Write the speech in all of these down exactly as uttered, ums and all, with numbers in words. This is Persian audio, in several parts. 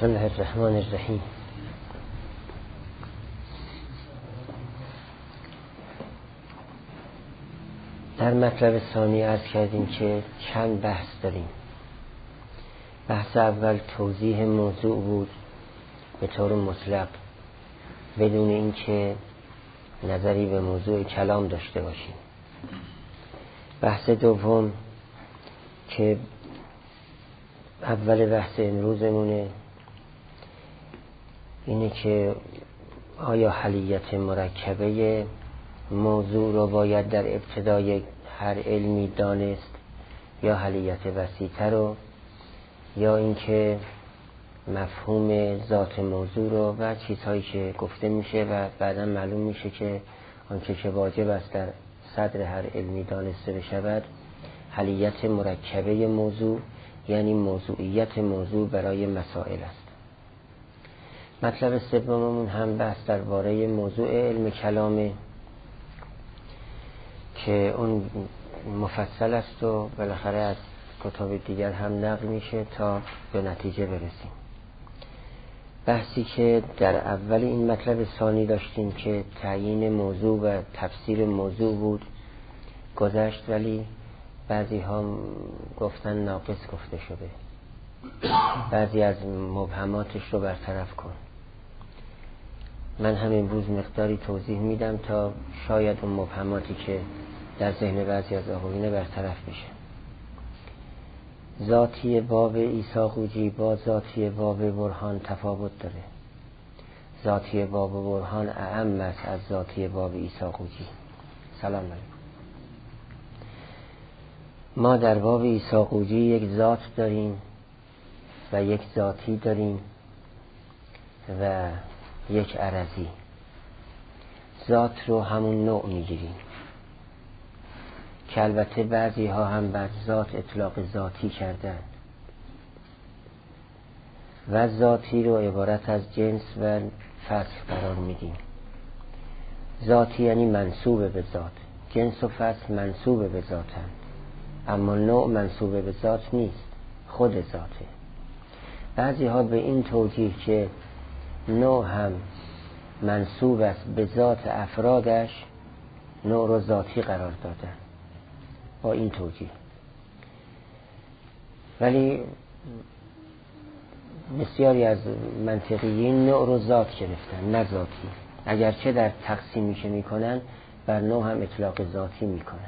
بسم الله الرحمن الرحیم. در مطلب ثانی عرض کردیم که چند بحث داریم. بحث اول توضیح موضوع بود به طور مطلق بدون اینکه نظری به موضوع کلام داشته باشیم. بحث دوم که اول بحث امروزمونه اینه که آیا حلیت مرکبه موضوع رو باید در ابتدای هر علمی دانست یا حلیت وسیع‌تر رو، یا اینکه مفهوم ذات موضوع رو و چیزهایی که گفته میشه و بعدا معلوم میشه که آنچه که واجب است در صدر هر علمی دانسته بشود حلیت مرکبه موضوع یعنی موضوعیت موضوع برای مسائل است. مطلب سوممون هم بحث درباره موضوع علم کلامه که اون مفصل است و بالاخره از کتاب دیگر هم نقل میشه تا به نتیجه برسیم. بحثی که در اول این مطلب ثانی داشتیم که تعیین موضوع و تفسیر موضوع بود گذشت، ولی بعضی ها گفتن ناقص گفته شده، بعضی از مبهماتش رو برطرف کن. من هم امروز مقداری توضیح میدم تا شاید اون مبهماتی که در ذهن بعضی از آقایون برطرف بشه. ذاتی باب عیسی قوجی با ذاتی باب برهان تفاوت داره. ذاتی باب برهان اعم است از ذاتی باب عیسی قوجی. سلام علیکم. ما در باب عیسی قوجی یک ذات داریم و یک ذاتی داریم و یک عرضی. ذات رو همون نوع میگیریم که البته بعضی ها هم بر ذات اطلاق ذاتی کردن و ذاتی رو عبارت از جنس و فصل قرار میدیم. ذاتی یعنی منسوب به ذات، جنس و فصل منسوب به ذاتن، اما نوع منسوب به ذات نیست، خود ذاته. بعضی ها به این توجیه که نوع هم منسوب است به ذات افرادش نوع رو ذاتی قرار دادن با این توجیه، ولی بسیاری از منطقیین نوع رو ذات گرفتن نه ذاتی، اگرچه در تقسیمی که میکنن بر نوع هم اطلاق ذاتی میکنن.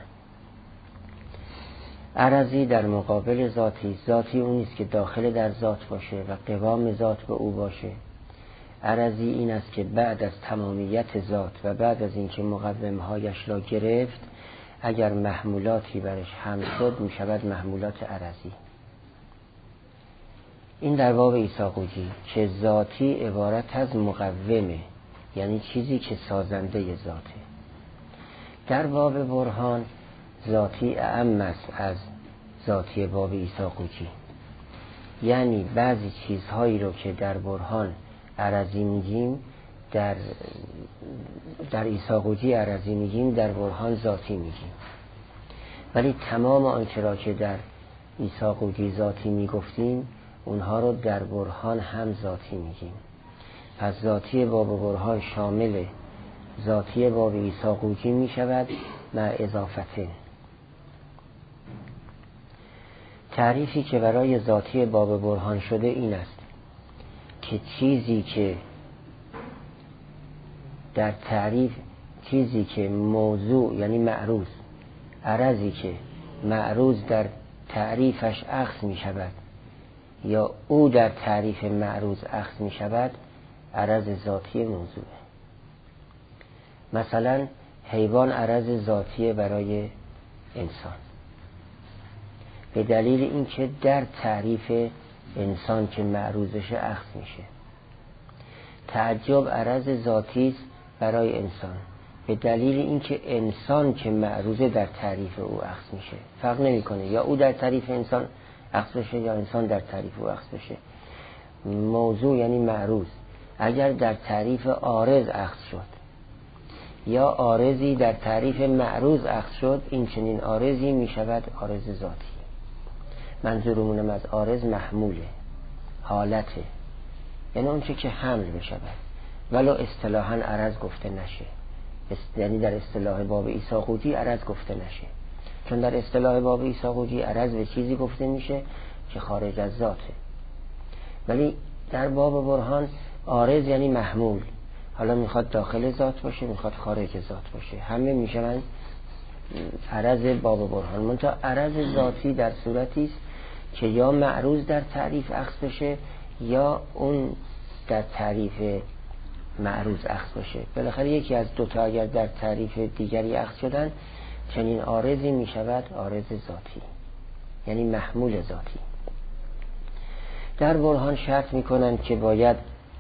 عرضی در مقابل ذاتی، ذاتی اون نیست که داخل در ذات باشه و قوام ذات به او باشه. عرضی این است که بعد از تمامیت ذات و بعد از اینکه مقومهایش را گرفت اگر محمولاتی برش حمل شد می شود محمولات عرضی. این در باب عیسی قوجی که ذاتی عبارت از مقومه، یعنی چیزی که سازنده ذاته. در باب برهان ذاتی اعم است از ذاتی باب عیسی قوجی، یعنی بعضی چیزهایی رو که در برهان عرضی میگیم در در عیسی قوجی عرضی میگیم در برهان ذاتی میگیم، ولی تمام آنچه را که در عیسی قوجی ذاتی میگفتیم اونها رو در برهان هم ذاتی میگیم. پس ذاتی باب برهان شامل ذاتی باب عیسی قوجی میشود مع اضافته. تعریفی که برای ذاتی باب برهان شده این است که چیزی که در تعریف چیزی که موضوع یعنی معروض، عرضی که معروض در تعریفش اخذ می شود یا او در تعریف معروض اخذ می شود عرض ذاتی موضوعه. مثلا حیوان عرض ذاتی برای انسان به دلیل اینکه در تعریف انسان که معروضش اخذ میشه. تعجب عرض ذاتی است برای انسان به دلیل اینکه انسان که معروضه در تعریف او اخذ میشه. فرق نمیکنه یا او در تعریف انسان اخذ بشه یا انسان در تعریف او اخذ بشه. موضوع یعنی معروض اگر در تعریف عارض اخذ شد یا عارضی در تعریف معروض اخذ شد، این چنین عارضی میشود عارض ذاتی. منظورمونم از عارض محموله، حالته، یعنی اون چه که حمل بشود، ولو اصطلاحاً عرض گفته نشه، یعنی در اصطلاح باب عیسی قوطی عرض گفته نشه، چون در اصطلاح باب عیسی قوطی عرض به چیزی گفته میشه که خارج از ذاته، ولی در باب برهان عارض یعنی محمول، حالا میخواد داخل ذات باشه میخواد خارج ذات باشه، همه میشن عرض باب برهان. منتها عرض ذاتی در صورتی است که یا معروض در تعریف اخذ بشه یا اون در تعریف معروض اخذ بشه. بالاخره یکی از دوتا اگر در تعریف دیگری اخذ شدن، چنین عارضی میشود عارض ذاتی، یعنی محمول ذاتی. در برهان شرط میکنن که باید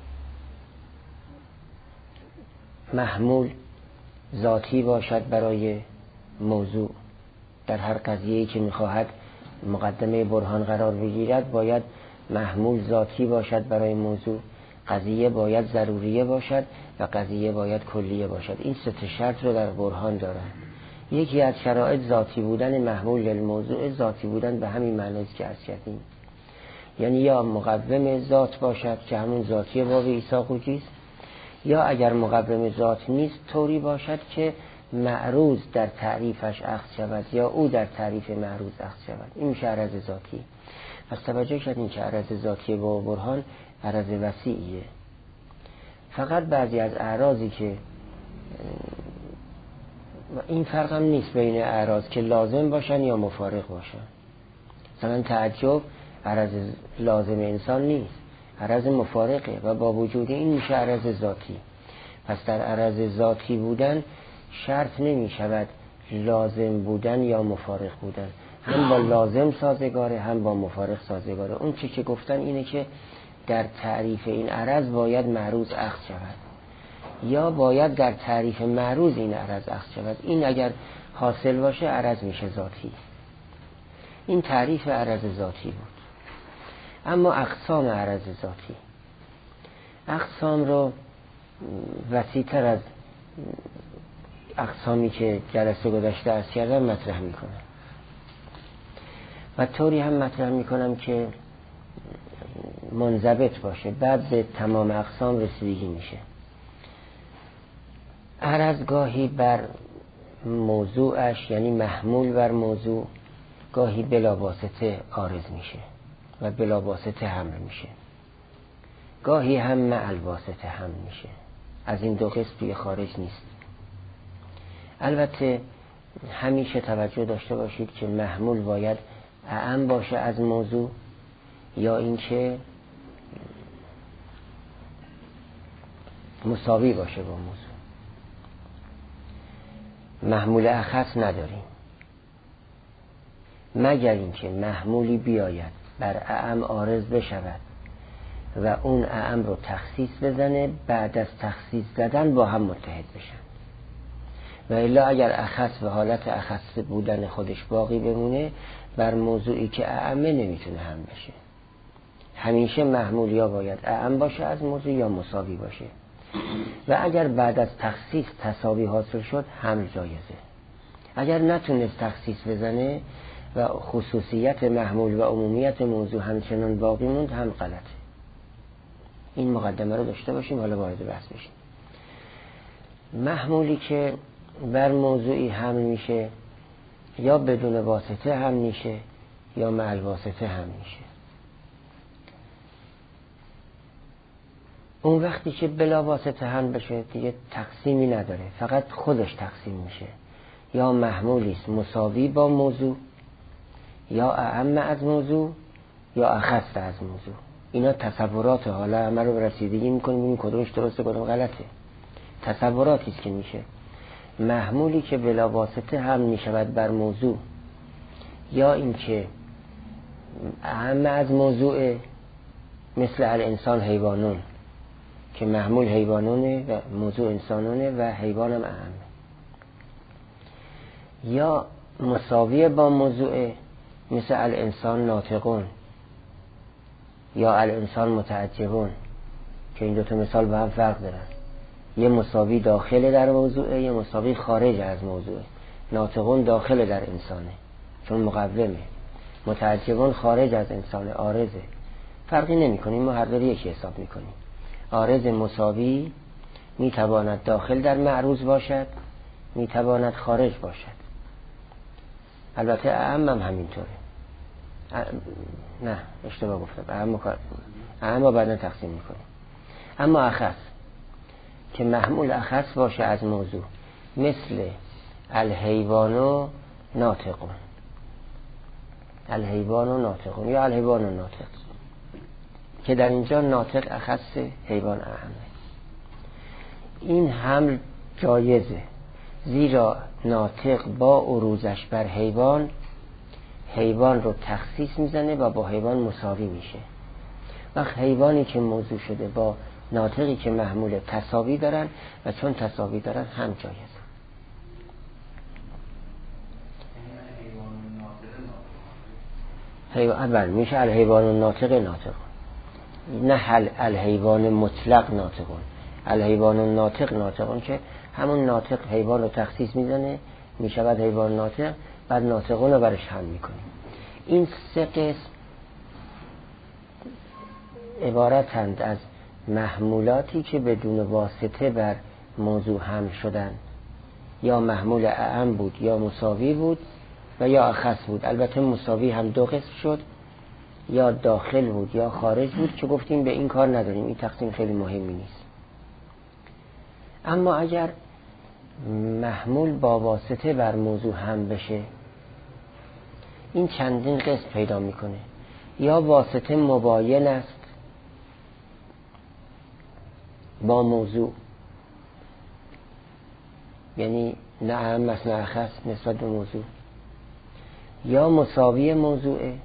محمول ذاتی باشد برای موضوع. در هر قضیه‌ای که میخواهد مقدمه برهان قرار بگیرد باید محمول ذاتی باشد برای موضوع، قضیه باید ضروریه باشد و قضیه باید کلیه باشد. این سه تا شرط رو در برهان دارن. یکی از شرایط ذاتی بودن محمول للموضوع، ذاتی بودن به همین معنی است که عرض کردیم، یعنی یا مقوم ذات باشد که همون ذاتی باب عیسی قوطی است، یا اگر مقوم ذات نیست طوری باشد که معروض در تعریفش اخذ شود یا او در تعریف معروض اخذ شود. این میشه عرض ذاتی. پس توجه کردین که عرض ذاتی با برهان عرض وسیعیه. فقط بعضی از اعراضی که این فرق هم نیست بین اعراض که لازم باشن یا مفارق باشن. مثلا تعجب عرض لازم انسان نیست، عرض مفارقه و با وجود این میشه عرض ذاتی. پس در عرض ذاتی بودن شرط نمی شود لازم بودن یا مفارق بودن، هم با لازم سازگاره هم با مفارق سازگاره. اون چی که گفتن اینه که در تعریف این عرض باید معروض اخذ شود یا باید در تعریف معروض این عرض اخذ شود. این اگر حاصل باشه عرض میشه ذاتی. این تعریف عرض ذاتی بود. اما اقسام عرض ذاتی، اقسام رو وسیع‌تر از اقسامی که جلسه گذشته عرض کردم مطرح میکنم و طوری هم مطرح میکنم که منضبط باشه، بعد به تمام اقسام رسیدگی میشه. عرض گاهی بر موضوعش یعنی محمول بر موضوع، گاهی بلا واسطه عارض میشه و بلا واسطه حمل میشه، گاهی هم مع الواسطه حمل میشه. از این دو قسم توی خارج نیست. البته همیشه توجه داشته باشید که محمول باید اعم باشه از موضوع یا اینکه مساوی باشه با موضوع. محمول اخص نداریم مگر اینکه محمولی بیاید بر اعم عارض بشود و اون اعم رو تخصیص بزنه، بعد از تخصیص زدن با هم متحد بشن. و الا اگر اخص به حالت اخص بودن خودش باقی بمونه، بر موضوعی که اعمه نمیتونه هم بشه. همیشه محمول یا باید اعم باشه از موضوع یا مساوی باشه. و اگر بعد از تخصیص تساوی حاصل شد حمل جایزه. اگر نتونست تخصیص بزنه و خصوصیت محمول و عمومیت موضوع همچنان باقی موند هم غلطه. این مقدمه رو داشته باشیم، حالا وارد بحث بشیم. محمولی که بر موضوعی حمل میشه یا بدون واسطه هم میشه یا مع الواسطه هم میشه. اون وقتی که بلا واسطه هم بشه دیگه تقسیمی نداره، فقط خودش تقسیم میشه. یا محمولی است مساوی با موضوع، یا اعم از موضوع، یا اخص از موضوع. اینا تصورات، حالا همه رو رسیدگی میکنیم ببینیم کدومش درسته کدوم غلطه. تصوراتی است که میشه. محمولی که بلا واسطه هم میشود بر موضوع، یا اینکه اعم از موضوع، مثل الانسان حیوانون که محمول حیوانونه و موضوع انسانونه و حیوانم اعم، یا مساوی با موضوع مثل الانسان ناطقون یا الانسان متعجبون که این دوتا مثال با هم فرق دارن. یه مساوی داخل در موضوعه، یه مساوی خارج از موضوعه. ناطقون داخل در انسانه چون مقومه، متعجبون خارج از انسانه عارضه. فرقی نمی کنیم، ما هر دو یکی حساب می کنیم. عارض مساوی میتواند داخل در معروض باشد، میتواند خارج باشد. البته اعم هم همینطوره. نه اشتباه گفتم، اعم کار اعم بعدا تقسیم میکنیم. اما اخص که محمول اخص باشه از موضوع، مثل الحیوان و ناطقون، الحیوان و ناطقون یا الحیوان و ناطق، که در اینجا ناطق اخص، حیوان اعمه. این حمل جایزه، زیرا ناطق با عروضش بر حیوان حیوان رو تخصیص میزنه و با حیوان مساوی میشه. وقت حیوانی که موضوع شده با ناطقی که محمول تساوی دارن و چون تساوی دارن هم جایزه. حیوان اول میشه الحیوان الناطق ناطق، نه حل الحیوان مطلق ناطقون. الحیوان الناطق ناطقون که همون ناطق حیوان رو تخصیص میزنه میشود حیوان ناطق، بعد ناطقون رو برش حمل میکنیم. این سه قسم عبارتند از محمولاتی که بدون واسطه بر موضوع حمل شدن، یا محمول اعم بود یا مساوی بود و یا اخص بود. البته مساوی هم دو قسم شد، یا داخل بود یا خارج بود که گفتیم به این کار نداریم، این تقسیم خیلی مهمی نیست. اما اگر محمول با واسطه بر موضوع هم بشه، این چندین قسم پیدا میکنه. یا واسطه مباین است با موضوع، یعنی نه اهم است نه اخص نسبت به موضوع، یا مساوی موضوعه،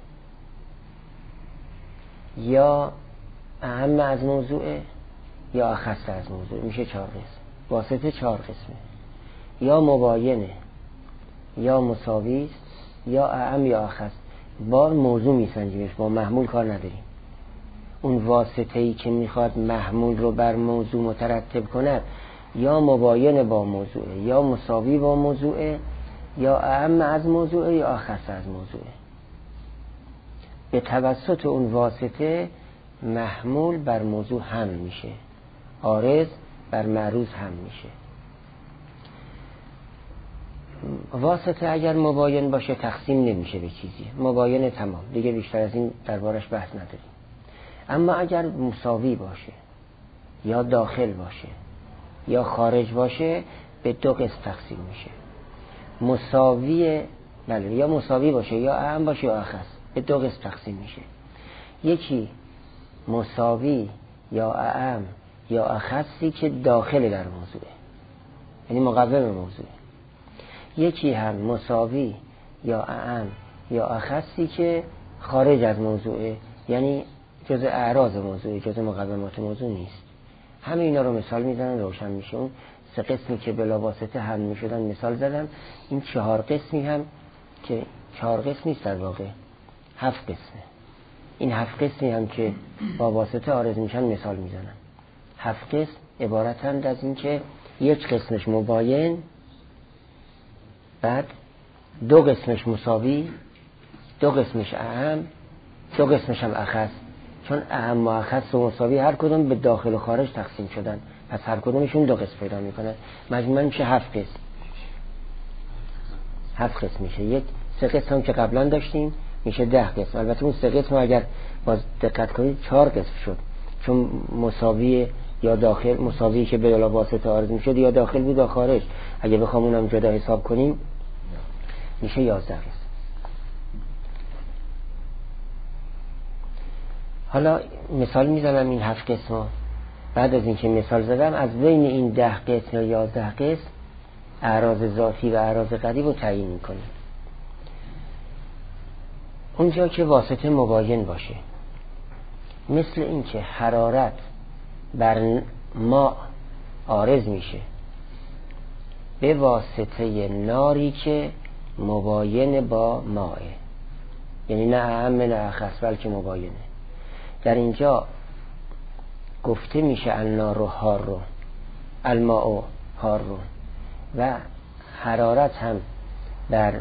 یا اهم از موضوعه، یا اخص از موضوع. میشه چهار قسم. واسطه چهار قسمه، یا مباینه، یا مساوی است، یا اهم یا اخص. با موضوع میسنجیمش، با محمول کار نداریم. اون واسطه‌ای که میخواد محمول رو بر موضوع مترتب کند یا مباین با موضوعه، یا مساوی با موضوعه، یا اهم از موضوعه، یا اخص از موضوعه. به توسط اون واسطه محمول بر موضوع هم میشه، عارض بر معروض هم میشه. واسطه اگر مباین باشه تقسیم نمیشه به چیزی، مباین تمام، دیگه بیشتر از این دربارش بحث نداریم. اما اگر مساوی باشه، یا داخل باشه، یا خارج باشه، به دو قسم تقسیم میشه. مساوی، بله، یا مساوی باشه یا اهم باشه یا اخص، به دو قسم تقسیم میشه. یکی مساوی یا اهم یا اخصی که داخل در موضوعه، یعنی مقوم موضوعه. یکی هم مساوی یا اهم یا اخصی که خارج از موضوعه، یعنی جزء اعراض موضوعه، جزء مقومات موضوع نیست. همه اینا رو مثال میزنن روشن میشه. اون سه قسمی که بلا واسطه هم میشدن مثال زدن. این چهار قسمی هم که چهار قسم نیست، در واقع هفت قسمه. این هفت قسمی هم که با واسطه عارض میشن مثال میزنن. هفت قسم عبارتند از این که یک قسمش مباین، بعد دو قسمش مساوی، دو قسمش اهم، دو قسمش هم اخص. چون اهم و اخص و مساوی هر کدوم به داخل و خارج تقسیم شدن، پس هر کدومشون دو قسم پیدا میکنن. مجموعاً میشه هفت قسم. هفت قسم میشه. یک سه قسم هم که قبلا داشتیم میشه ده قسم. البته اون سه قسم اگر باز دقت کنید چهار قسم شد، چون مساوی یا داخل، مساوی که به واسطه عارض میشد یا داخل بود یا خارج، اگه بخوام اونم جدا حساب کنیم میشه یازده قسم. حالا مثال میزنم این هفت قسم. بعد از اینکه مثال زدم، از بین این ده قسم یا یازده قسم اعراض ذاتی و اعراض غریب رو تعیین میکنیم. اونجا که واسطه مباین باشه، مثل این که حرارت بر ماء عارض میشه به واسطه ناری که مباین با ماء، یعنی نه اهم نه اخص بلکه مباینه. در اینجا گفته میشه النار و حار رو، الماء و حار رو، و حرارت هم در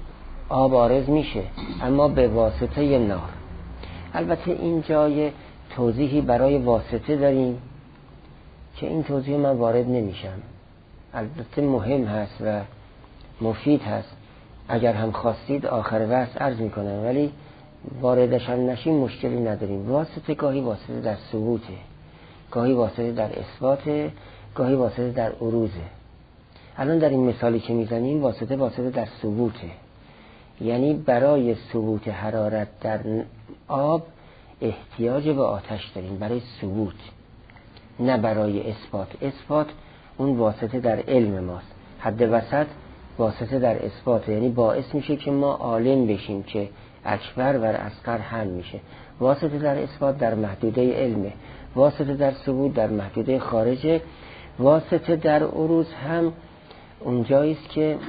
آب عارض میشه اما به واسطه نار. البته این جای توضیحی برای واسطه داریم که این توضیح من وارد نمیشم، البته مهم هست و مفید هست، اگر هم خواستید آخر بحث عرض میکنم، ولی واردش هم نشیم مشکلی نداریم. واسطه گاهی واسطه در ثبوته، گاهی واسطه در اثباته، گاهی واسطه در عروضه. الان در این مثالی که میزنیم واسطه واسطه در ثبوته، یعنی برای ثبوت حرارت در آب احتیاج به آتش داریم برای ثبوت، نه برای اثبات. اثبات اون واسطه در علم ماست. حد وسط واسطه در اثبات، یعنی باعث میشه که ما عالم بشیم که اکبر و اصغر هم میشه. واسطه در اثبات در محدوده علمه، واسطه در ثبوت در محدوده خارجه. واسطه در عروض هم اونجاییست که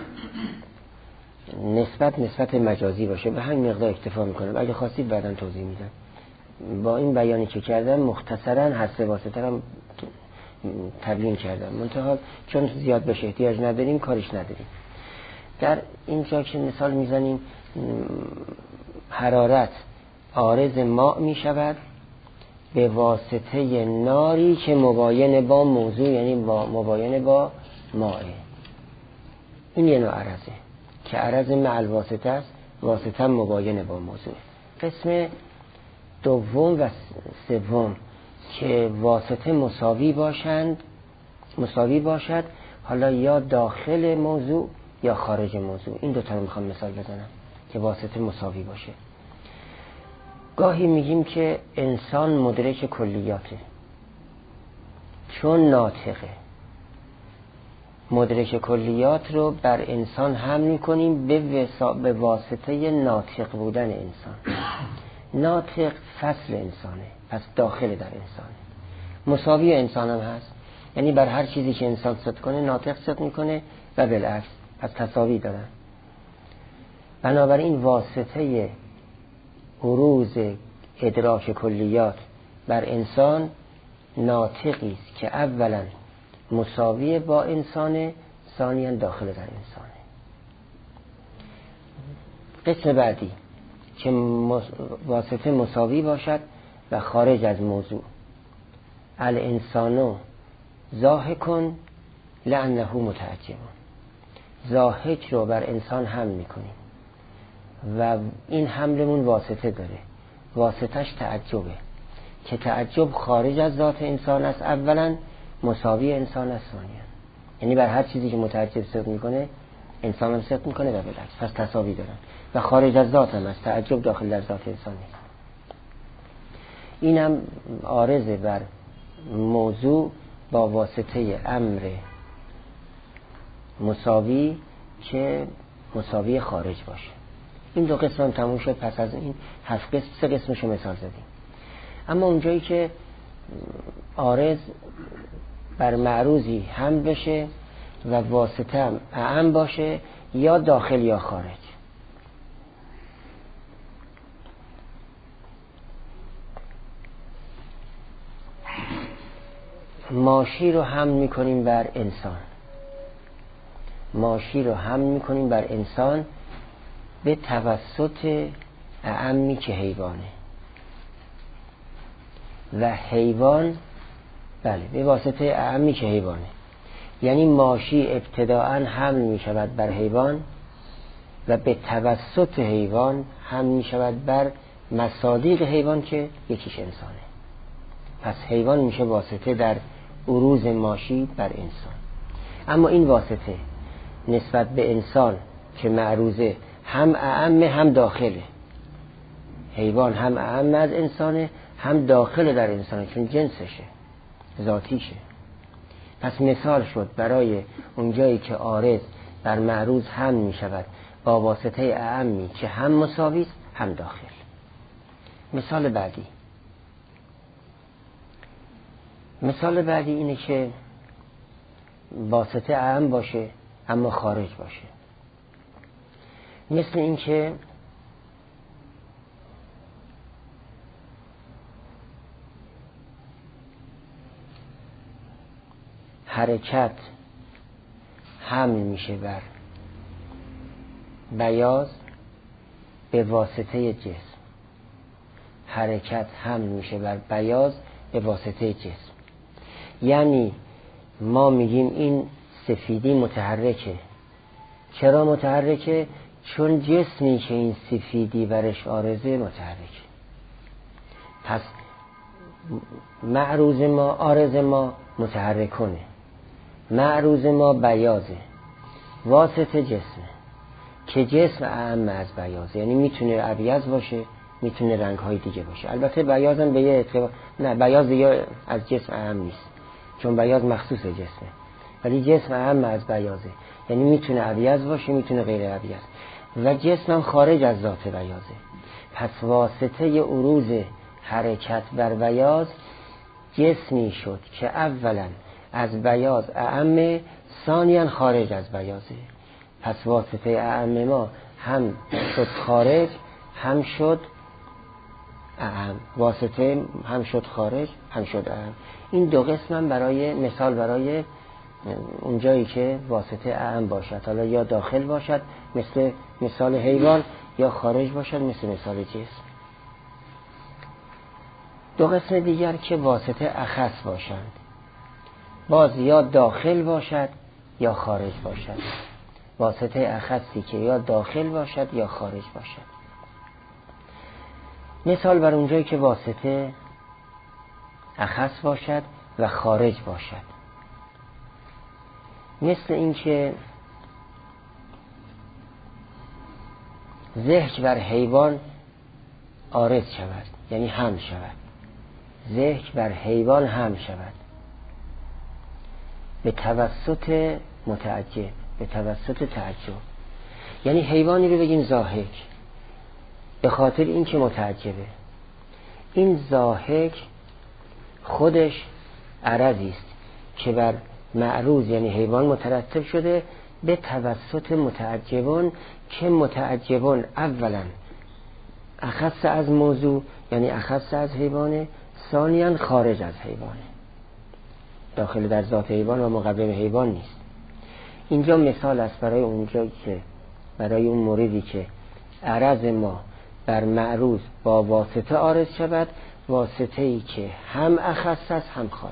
نسبت نسبت مجازی باشه، به همین مقدار اکتفا میکنم. اگه خواستید بعداً توضیح میدم. با این بیانی که کردم مختصراً حس واسطه هم تبیین کردم، منتها چون زیاد بهش احتیاج نداریم کارش نداریم. در اینجا که مثال میزنیم حرارت عارض ماء میشود به واسطه ناری که مباین با موضوع، یعنی با مباین با ماء. این یه نوع عرضه که عرض مع الواسطه است، واسطه مباین با موضوع. قسم دوم و سوم که واسطه مساوی باشند، مساوی باشد، حالا یا داخل موضوع یا خارج موضوع. این دو تا رو میخوام مثال بزنم که واسطه مساوی باشه. گاهی میگیم که انسان مدرک کلیاته چون ناطقه. مدرک کلیات رو بر انسان حمل میکنیم به, وسا... به واسطه ناطق بودن انسان. ناطق فصل انسانه، پس داخل در انسانه. مساوی انسان هم هست، یعنی بر هر چیزی که انسان صدق کنه ناطق صدق میکنه و بالعکس، پس تساوی دارن. بنابراین واسطه عروض ادراک کلیات بر انسان ناطقی است که اولا مساوی با انسانه، ثانیاً داخل در انسانه. قسم بعدی که واسطه مساوی باشد و خارج از موضوع. الانسانو ضاحکن لانه متعجب. ضاحک رو بر انسان حمل میکنیم و این حملمون واسطه داره، واسطش تعجبه که تعجب خارج از ذات انسان است، اولا مساوی انسان است ثانیاً، یعنی بر هر چیزی که متعجب صدق میکنه انسان هم صدق میکنه و بالعکس، پس تساوی دارن و خارج از ذات هم است. تعجب داخل در ذات انسان نیست. اینم عارضه بر موضوع با واسطه امر مساوی که مساوی خارج باشه. این دو قسم هم تموم شد. پس از این هفت قسم سه قسمشو مثال زدیم. اما اونجایی که عارض بر معروضی هم بشه و واسطه هم اعم باشه، یا داخل یا خارج. ماشی رو حمل میکنیم بر انسان، ماشی رو حمل میکنیم بر انسان به توسط اعمی که حیوانه و حیوان بله به واسطه اعمی که حیوانه. یعنی ماشی ابتداءً حمل می شود بر حیوان و به توسط حیوان حمل می شود بر مصادیق حیوان که یکیش انسانه. پس حیوان میشه واسطه در عروض ماشی بر انسان. اما این واسطه نسبت به انسان که معروضه هم اعم هم داخله. حیوان هم اعم از انسانه هم داخل در انسانه، چون جنسشه، ذاتیشه. پس مثال شد برای اونجایی که عارض بر معروض هم می شود با واسطه اعمی که هم مساوی است هم داخل. مثال بعدی مثال بعدی اینه که واسطه اعم باشه اما خارج باشه. مثل این که حرکت حمل میشه بر بیاض به واسطه جسم حرکت حمل میشه بر بیاض به واسطه جسم. یعنی ما میگیم این سفیدی متحرکه. چرا متحرکه؟ چون جسمی که این سفیدی برش آرزه متحرکه. پس معروض ما، عارض ما متحرکونه، معروض ما بیاضه، واسطه جسمه که جسم اعم از بیاضه، یعنی میتونه ابیض باشه، میتونه رنگ های دیگه باشه. البته بیاض هم به یه اعتبار، نه بیاض دیگه از جسم اعم نیست، چون بیاض مخصوص جسمه، ولی جسم اعم از بیاضه، یعنی میتونه ابیض باشه، میتونه غیر ابیض، و جسم هم خارج از ذات بیاضه. پس واسطه عروض حرکت بر بیاض جسمی شد که اولا از بیاض اعم، ثانیاً خارج از بیاضه. پس واسطه اعم ما هم شد خارج هم شد اعم، واسطه هم شد خارج هم شد اعم. این دو قسم هم برای مثال برای اونجایی که واسطه اعم باشد، حالا یا داخل باشد مثل مثال حیوان، یا خارج باشد مثل مثال جسم. دو قسم دیگر که واسطه اخص باشند، باز یا داخل باشد یا خارج باشد. واسطه اخصی که یا داخل باشد یا خارج باشد. مثال بر اونجایی که واسطه اخص باشد و خارج باشد، مثل اینکه ذهن بر حیوان عارض شود، یعنی حمل شود، ذهن بر حیوان حمل شود به توسط متعجب، به توسط تعجب. یعنی حیوانی رو بگیم ضاحک به خاطر این که متعجبه. این ضاحک خودش عرضی است که بر معروض یعنی حیوان مترتب شده به توسط متعجبون، که متعجبون اولا اخص از موضوع یعنی اخص از حیوانه، ثانیاً خارج از حیوانه، داخل در ذات حیوان و مقوم حیوان نیست. اینجا مثال است برای اونجا که برای اون موردی که عرض ما بر معروض با واسطه عارض شود، واسطه ای که هم اخص است هم خارج.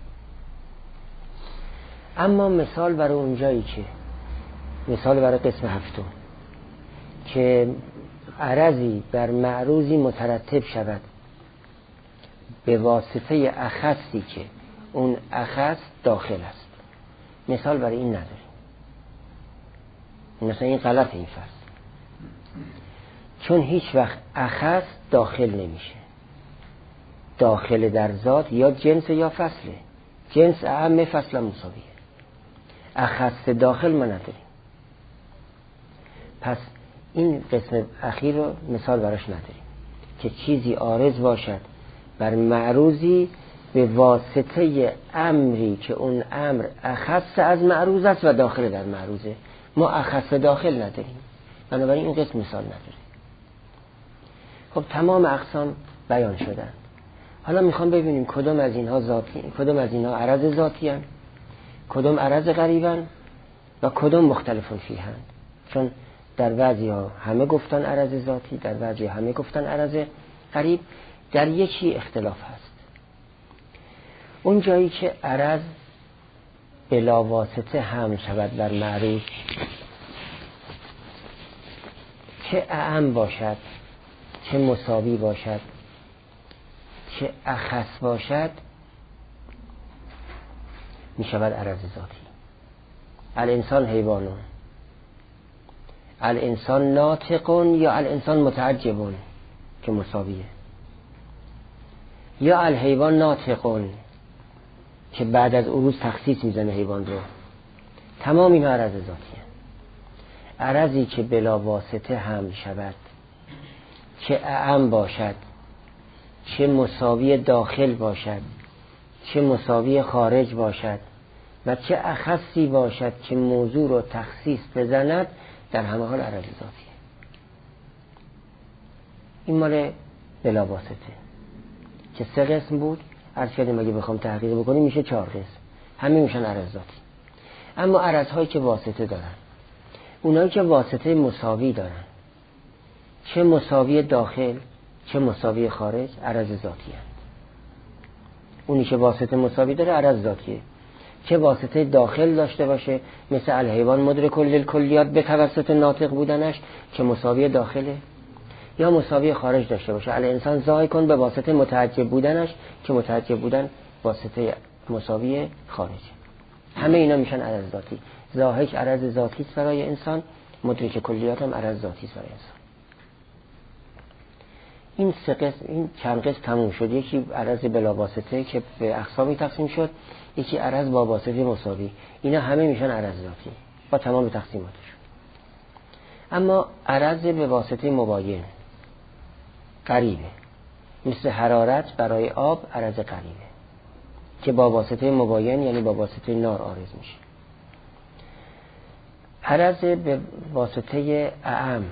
اما مثال برای اونجایی که مثال برای قسم هفتم که عرضی بر معروضی مترتب شود به واسطه اخصی که اون اخص داخل است، مثال برای این نداریم. مثلا این غلط این فصل، چون هیچ وقت اخص داخل نمیشه. داخل در ذات یا جنس یا فصله، جنس اعم فصل مساویه، اخص داخل ما نداریم. پس این قسم اخیر رو مثال براش نداریم که چیزی عارض باشد بر معروضی به واسطه امری که اون امر اخص از معروض است و داخل در معروضه. ما اخص داخل نداریم، بنابراین این قسم مثال نداریم. خب تمام اقسام بیان شدن. حالا میخوام ببینیم کدوم از اینها ذاتی، کدوم از اینها عرض ذاتی هستند، کدوم عرض غریبن و کدوم مختلفون فیهند. چون در بعضی ها همه گفتن عرض ذاتی، در بعضی ها همه گفتن عرض غریب. در یکی اختلاف هست، اون جایی که عرض بلا واسطه حمل شود بر معروض، چه اعم باشد چه مساوی باشد چه اخص باشد، می شود عرض ذاتی. الانسان حیوانون، الانسان ناطقون یا الانسان متعجبون که مساویه، یا الحیوان ناطقون که بعد از عروض تخصیص میزنه حیوان رو. تمام اینا عرض ذاتیه. عرضی که بلا واسطه حمل شود، چه اعم باشد چه مساوی داخل باشد چه مساوی خارج باشد و چه اخصی باشد که موضوع رو تخصیص بزند، در همه حال عرض ذاتیه. این مال بلا واسطه که سه قسم بود. عرض کردیم اگه بخوام تحقیق بکنیم میشه چهار قسم، همه میشن عرض ذاتی. اما عرض هایی که واسطه دارن، اونایی که واسطه مساوی دارن، چه مساوی داخل چه مساوی خارج عرض ذاتی هست. اونی که واسطه مساوی داره عرض ذاتیه. چه واسطه داخل داشته باشه مثل الحیوان مدرک للکلیات به توسط ناطق بودنش که مساوی داخله، یا مساوی خارج داشته باشه الانسان ذاهی کن به واسطه متعجب بودنش که متعجب بودن واسطه مساوی خارجه. همه اینا میشن عرض ذاتی. ذاهک عرض ذاتی است برای انسان، مدرک کلیات هم عرض ذاتی است برای انسان. این سه قسم، این چند قسم تموم شد. یکی عرض بلا واسطه که به اقسامی تقسیم شد، یکی عرض با واسطه مساوی. اینا همه میشن عرض ذاتی با تمام تقسیماتش. اما عرض به واسطه مباین قریبه، مثل حرارت برای آب عرض قریبه که با واسطه مباین یعنی با واسطه نار عارض میشه. عرض به واسطه اعم،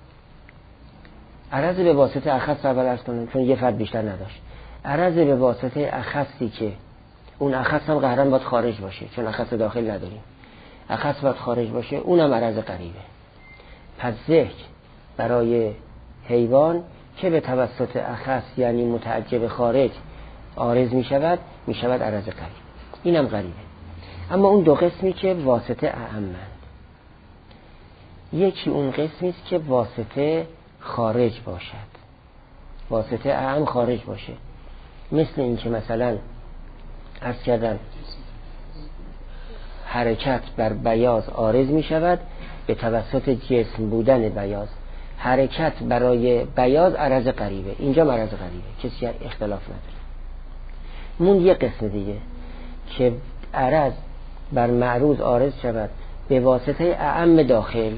عرض به واسطه اخص اول عرض کنم چون یه فرد بیشتر نداشت. عرض به واسطه اخصی که اون اخص هم قهرن باید خارج باشه چون اخص داخل نداریم، اخص باید خارج باشه، اونم عرض قریبه. پس ذکر برای حیوان که به توسط اخص یعنی متعجب خارج عارض می شود می شود عرض قریب، اینم قریبه. اما اون دو قسمی که واسطه اعمند، یکی اون قسمی است که واسطه خارج باشد، واسطه اعم خارج باشه، مثل این که مثلا عرض کردن حرکت بر بیاض عارض می شود به توسط جسم بودن بیاض. حرکت برای بیاض عرض قریبه، اینجا عرض قریبه، کسی اختلاف نداره. مون یه قسم دیگه که عرض بر معروض عارض شود به واسطه اعم داخل،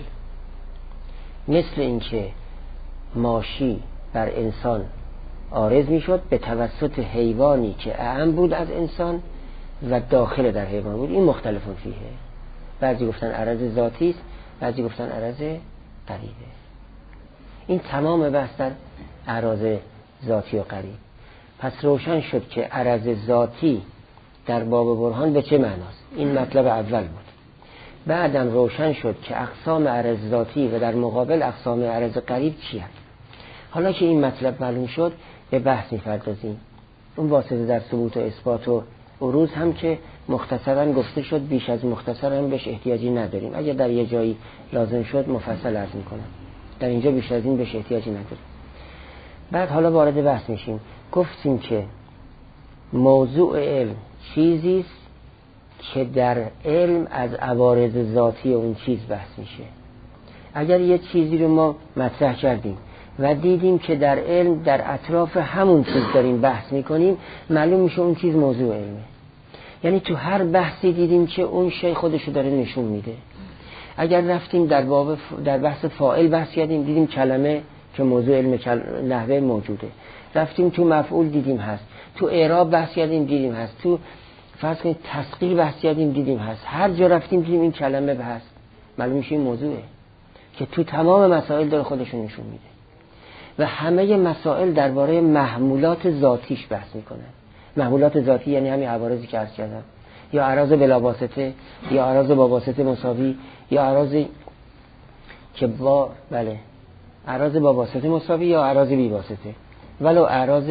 مثل این که ماشی بر انسان عارض می شد به توسط حیوانی که اعم بود از انسان و داخل در حیوان بود. این مختلفون فیه، بعضی گفتن عرض ذاتی است، بعضی گفتن عرض قریبه. این تمام بحث در عرض ذاتی و قریب. پس روشن شد که عرض ذاتی در باب برهان به چه معناست. این مطلب اول بود. بعدم روشن شد که اقسام عرض ذاتی و در مقابل اقسام عرض قریب چی هست. حالا که این مطلب معلوم شد به بحث می‌پردازیم. اون واسطه در ثبوت و اثبات و عروض هم که مختصرا گفته شد، بیش از مختصر هم بهش احتیاجی نداریم. اگه در یه جایی لازم شد مفصل عرض میکنم، در اینجا بیش از این بهش احتیاجی نداریم. بعد حالا وارد بحث میشیم. گفتیم که موضوع علم چیزی است که در علم از عوارض ذاتی اون چیز بحث میشه. اگر یه چیزی رو ما مطرح کردیم و دیدیم که در علم در اطراف همون چیز داریم بحث میکنیم، معلوم میشه اون چیز موضوع علمه. یعنی تو هر بحثی دیدیم که اون شی خودشو داره نشون میده. اگر رفتیم در باب ف... در بحث فاعل بحث کردیم، دیدیم کلمه که موضوع علم کل... نحوه موجوده. رفتیم تو مفعول دیدیم هست، تو اعراب بحث کردیم دیدیم هست، تو فرض کنید تسقیل بحث کردیم دیدیم هست. هر جا رفتیم دیدیم این کلمه هست، معلوم میشه این موضوعه که تو تمام مسائل داره خودشو نشون میده. و همه مسائل درباره محمولات ذاتیش بحث میکنن. محمولات ذاتی یعنی همین عوارضی که عرض کردم، یا اعراض بلا واسطه، یا اعراض با واسطه مساوی، یا اعراضی که با بله اعراض با واسطه مساوی یا اعراض بی واسطه، ولو اعراض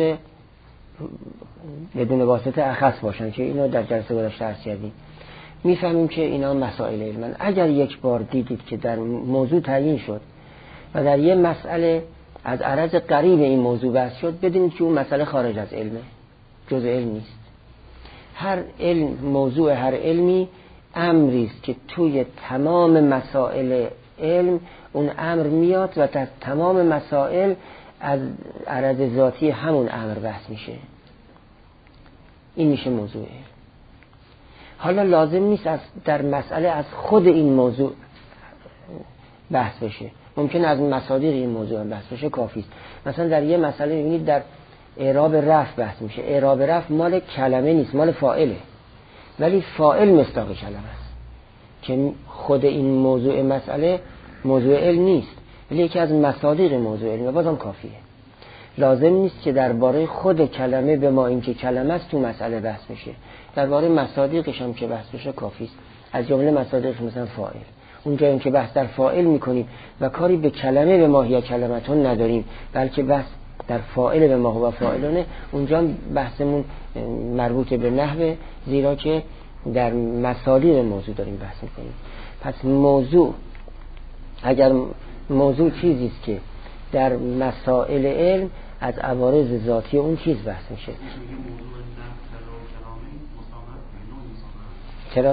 بدون واسطه اخص باشن که اینو در جلسه گذشته عرض کردیم. میفهمیم که اینا مسائل علمن. اگر یک بار دیدید که در موضوع تعیین شد و در یه مسئله از عرض قریب این موضوع بحث شد، بدونید که اون مسئله خارج از علمه، جزء علم نیست. هر علم، موضوع هر علمی امری است که توی تمام مسائل علم اون امر میاد و در تمام مسائل از عرض ذاتی همون امر بحث میشه. این میشه موضوع علم. حالا لازم نیست از در مسئله از خود این موضوع بحث بشه، ممکن از مصادیق این موضوع بحث بشه، کافی است. مثلا در یه مسئله میبینید در اعراب رفع بحث میشه. اعراب رفع مال کلمه نیست، مال فاعله، ولی فاعل مصداق کلمه است که خود این موضوع مسئله موضوع علم نیست، ولی یکی از مصادیق موضوع علم، بازم کافیه. لازم نیست که درباره خود کلمه به ما اینکه کلمه است تو مسئله بحث بشه، درباره مصادیقش هم که بحث بشه کافی است. از جمله مصادیقش مثلا فاعل، اونجا اینکه بحث در فاعل میکنیم و کاری به کلمه به ماهیت کلمتون نداریم، بلکه بحث در فاعل به ما و فاعلانه اونجا بحثمون مربوط به نحوه، زیرا که در مصادیق موضوع داریم بحث میکنیم. پس موضوع، اگر موضوع چیزی است که در مسائل علم از عوارض ذاتی اون چیز بحث میشه. چرا؟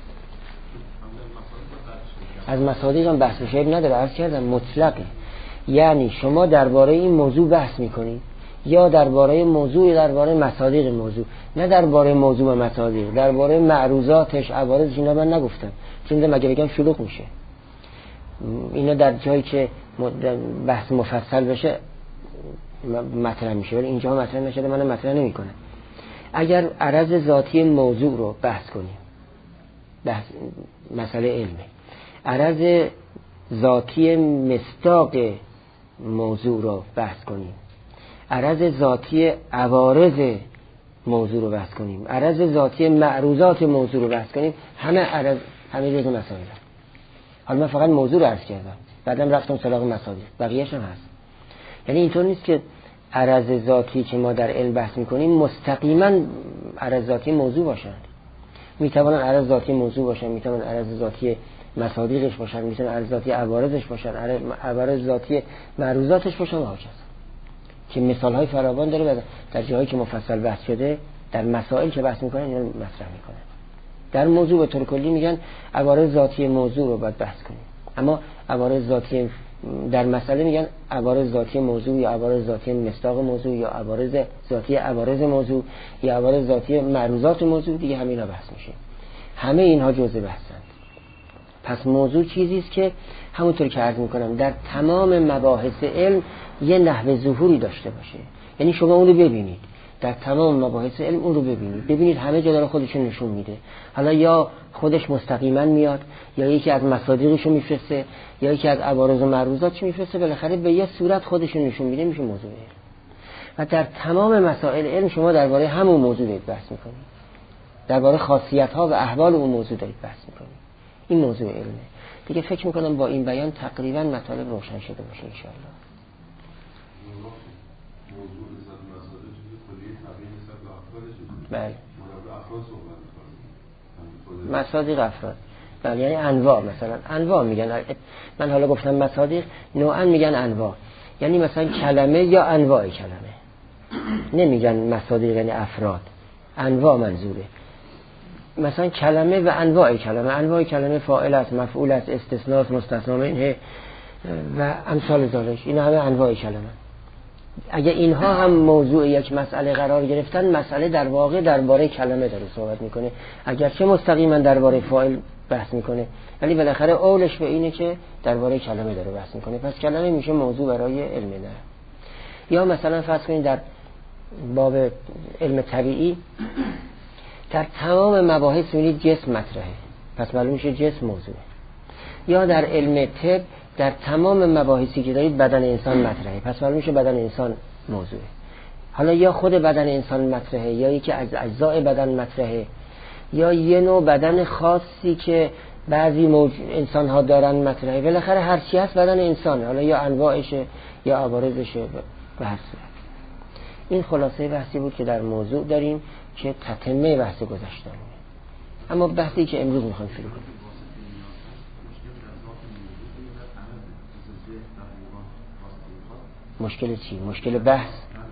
از مصادیق هم بحث میشه نداره، عرض کردم مطلقه. یعنی شما درباره این موضوع بحث میکنید یا درباره موضوع یا درباره مصادیق موضوع، نه درباره موضوع و مصادیق. درباره معروضاتش، عوارضش اینا من نگفتم، چون مگه بگم شلوغ میشه. اینا در جایی که بحث مفصل بشه مطرح میشه، ولی اینجا مطرح نشده، من مطرح نمیکنم. اگر عرض ذاتی موضوع رو بحث کنیم، بحث مسئله علمه، عرض ذاتی مصداق موضوع رو بحث کنیم، عرض ذاتی عوارض موضوع رو بحث کنیم، عرض ذاتی معروضات موضوع رو بحث کنیم، همه عرض همه جزء مسائل. حالا من فقط موضوع رو عرض کردم، بعدم رفتم سراغ مصادیق، بقیه‌اش هم هست. یعنی اینطور نیست که عرض ذاتی که ما در علم بحث میکنیم مستقیما عرض ذاتی موضوع باشند. میتوانن عرض ذاتی موضوع باشن، میتوانن عرض ذاتی مصادیقش باشن، میتونن عرض ذاتی عوارضش باشن، عرض ذاتی معروضاتش باشن و هاچست که مثال های فراوان داره و در جاهایی که مفصل بحث شده در مسائل که بحث میکنن اینا مطرح میکنن. در موضوع به طور کلی میگن عوارض ذاتی موضوع رو باید بحث کنیم، اما عوارض ذاتی در مسئله میگن عوارض ذاتی موضوع یا عوارض ذاتی مصداق موضوع یا عوارض ذاتی عوارض موضوع یا عوارض ذاتی معروضات موضوع، دیگه همینا بحث میشه. همه اینها جزء بحثند. پس موضوع چیزی است که همونطور که عرض میکنم در تمام مباحث علم یه نحوه ظهوری داشته باشه. یعنی شما اون رو ببینید، در تمام مباحث علم اون رو ببینید، ببینید همه جا داره خودشون نشون میده. حالا یا خودش مستقیما میاد، یا یکی از مصادیقشو میفرسته، یا یکی از عوارض و معروضاتش میفرسته، بالاخره به یه صورت خودشون نشون میده، میشه موضوع علم. و در تمام مسائل علم شما درباره همون موضوع دارید بحث میکنید، درباره خاصیت ها و احوال اون موضوع دارید بحث میکنید. این موضوع علمه دیگه. فکر میکنم با این بیان تقریبا مطالب روشن شده باشه ان شاء الله. بله. مصادیق افراد. بله، یعنی انواع. مثلا انواع میگن، من حالا گفتم مصادیق، نوعا میگن انواع، یعنی مثلا کلمه یا انواع کلمه. نمیگن مصادیق یعنی افراد، انواع منظوره. مثلا کلمه و انواع کلمه، انواع کلمه فاعل است، مفعول است، استثناء است، مستثنا منه و امثال ذالک، اینا همه انواع کلمه. اگه اینها هم موضوع یک مسئله قرار گرفتن، مسئله در واقع درباره کلمه داره صحبت میکنه، اگرچه مستقیما درباره فاعل بحث میکنه، ولی بالاخره اولش به اینه که درباره کلمه داره بحث میکنه. پس کلمه میشه موضوع برای علم نه. یا مثلا فرض کنید در باب علم طبیعی در تمام مباحث می‌بینید جسم مطرحه، پس معلوم میشه جسم موضوعه. یا در علم طب در تمام مباحثی که دارید بدن انسان مطرحه، پس معلوم میشه بدن انسان موضوعه. حالا یا خود بدن انسان مطرحه، یا یکی از اجزای بدن مطرحه، یا یه نوع بدن خاصی که بعضی موج... انسان ها دارن مطرحه. بالاخره هر چی هست بدن انسان، حالا یا انواعشه یا عوارضشه به هر صورت. این خلاصه بحثی بود که در موضوع داریم که تتمه بحث گذشته. اما بحثی که امروز میخوایم شروع کنیم، مشکل چی؟ مشکل بحث